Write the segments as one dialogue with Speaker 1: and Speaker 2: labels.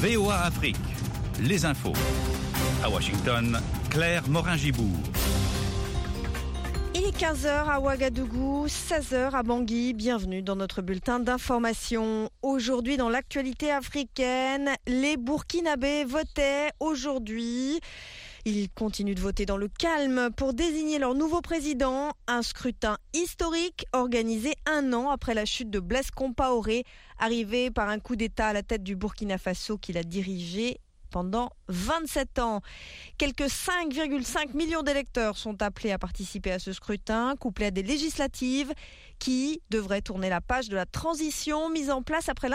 Speaker 1: VOA Afrique, les infos. À Washington, Claire Morin-Gibourg.
Speaker 2: Il est 15h à Ouagadougou, 16h à Bangui. Bienvenue dans notre bulletin d'information. Aujourd'hui, dans l'actualité africaine, les Burkinabés votaient aujourd'hui. Ils continuent de voter dans le calme pour désigner leur nouveau président. Un scrutin historique organisé un an après la chute de Blaise Compaoré, arrivé par un coup d'État à la tête du Burkina Faso qu'il a dirigé pendant 27 ans. Quelques 5,5 millions d'électeurs sont appelés à participer à ce scrutin, couplé à des législatives qui devraient tourner la page de la transition mise en place après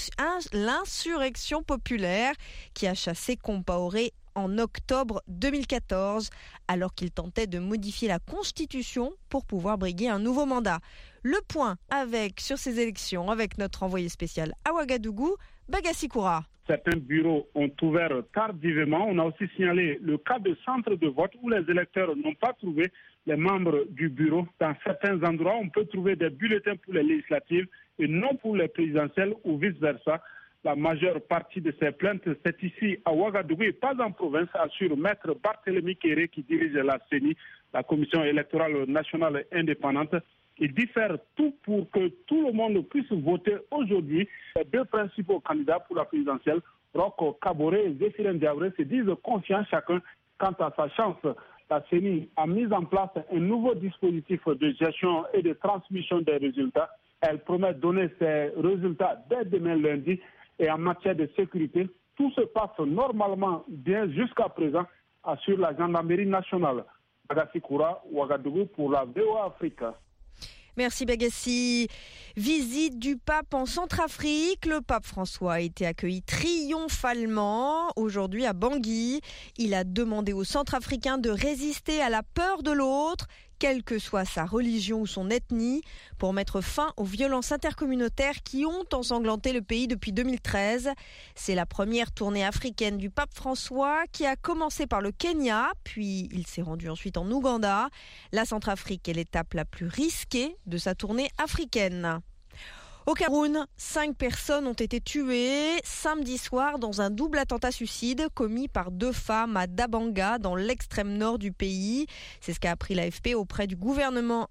Speaker 2: l'insurrection populaire qui a chassé Compaoré en octobre 2014, alors qu'il tentait de modifier la Constitution pour pouvoir briguer un nouveau mandat. Le point sur ces élections avec notre envoyé spécial à Ouagadougou, Bagassi Koura.
Speaker 3: Certains bureaux ont ouvert tardivement. On a aussi signalé le cas de centres de vote où les électeurs n'ont pas trouvé les membres du bureau. Dans certains endroits, on peut trouver des bulletins pour les législatives et non pour les présidentielles ou vice-versa. La majeure partie de ces plaintes, c'est ici à Ouagadougou et pas en province, assure Maître Barthélémy Kéré qui dirige la CENI, la Commission électorale nationale indépendante. Il diffère tout pour que tout le monde puisse voter aujourd'hui. Les deux principaux candidats pour la présidentielle, Roch Kaboré et Zéphirine Diabré, se disent confiants chacun quant à sa chance. La CENI a mis en place un nouveau dispositif de gestion et de transmission des résultats. Elle promet de donner ses résultats dès demain lundi. Et en matière de sécurité, tout se passe normalement bien jusqu'à présent, assure la gendarmerie nationale. Bagassi Koura, Ouagadougou pour la VOA Afrique.
Speaker 2: Merci Bagassi. Visite du pape en Centrafrique. Le pape François a été accueilli triomphalement aujourd'hui à Bangui. Il a demandé aux Centrafricains de résister à la peur de l'autre, quelle que soit sa religion ou son ethnie, pour mettre fin aux violences intercommunautaires qui ont ensanglanté le pays depuis 2013. C'est la première tournée africaine du pape François qui a commencé par le Kenya, puis il s'est rendu ensuite en Ouganda. La Centrafrique est l'étape la plus risquée de sa tournée africaine. Au Cameroun, 5 personnes ont été tuées samedi soir dans un double attentat suicide commis par 2 femmes à Dabanga, dans l'extrême nord du pays. C'est ce qu'a appris l'AFP auprès du gouverneur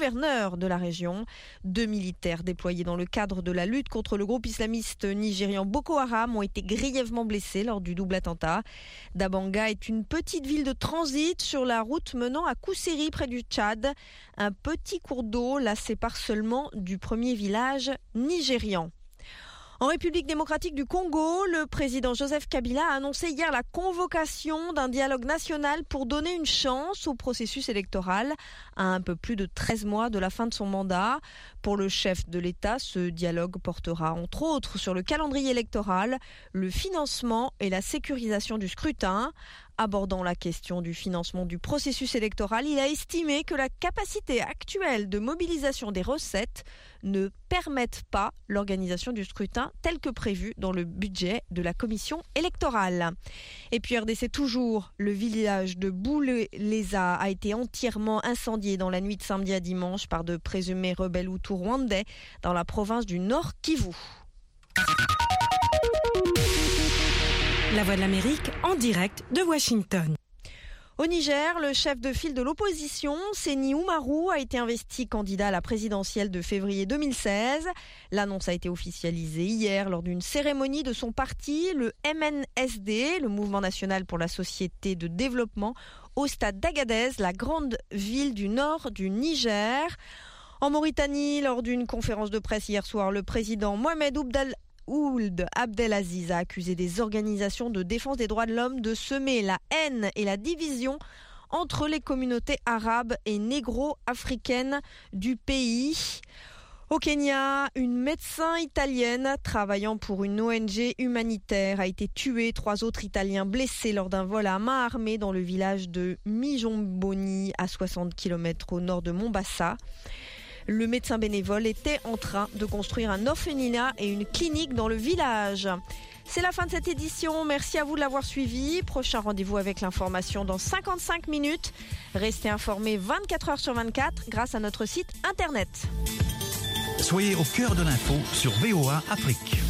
Speaker 2: de la région. 2 militaires déployés dans le cadre de la lutte contre le groupe islamiste nigérian Boko Haram ont été grièvement blessés lors du double attentat. Dabanga est une petite ville de transit sur la route menant à Kousséri près du Tchad. Un petit cours d'eau la sépare seulement du premier village nigérian. En République démocratique du Congo, le président Joseph Kabila a annoncé hier la convocation d'un dialogue national pour donner une chance au processus électoral à un peu plus de 13 mois de la fin de son mandat. Pour le chef de l'État, ce dialogue portera entre autres sur le calendrier électoral, le financement et la sécurisation du scrutin. Abordant la question du financement du processus électoral, il a estimé que la capacité actuelle de mobilisation des recettes ne permette pas l'organisation du scrutin tel que prévu dans le budget de la commission électorale. Et puis RDC toujours, le village de Bouleza a été entièrement incendié dans la nuit de samedi à dimanche par de présumés rebelles hutus rwandais dans la province du Nord Kivu.
Speaker 4: La Voix de l'Amérique en direct de Washington.
Speaker 2: Au Niger, le chef de file de l'opposition, Seni Oumarou, a été investi candidat à la présidentielle de février 2016. L'annonce a été officialisée hier lors d'une cérémonie de son parti, le MNSD, le Mouvement national pour la société de développement, au stade d'Agadez, la grande ville du nord du Niger. En Mauritanie, lors d'une conférence de presse hier soir, le président Mohamed Ould Abdelaziz a accusé des organisations de défense des droits de l'homme de semer la haine et la division entre les communautés arabes et négro-africaines du pays. Au Kenya, une médecin italienne travaillant pour une ONG humanitaire a été tuée, 3 autres Italiens blessés lors d'un vol à main armée dans le village de Mijomboni, à 60 km au nord de Mombasa. Le médecin bénévole était en train de construire un orphelinat et une clinique dans le village. C'est la fin de cette édition. Merci à vous de l'avoir suivi. Prochain rendez-vous avec l'information dans 55 minutes. Restez informés 24 heures sur 24 grâce à notre site internet.
Speaker 1: Soyez au cœur de l'info sur VOA Afrique.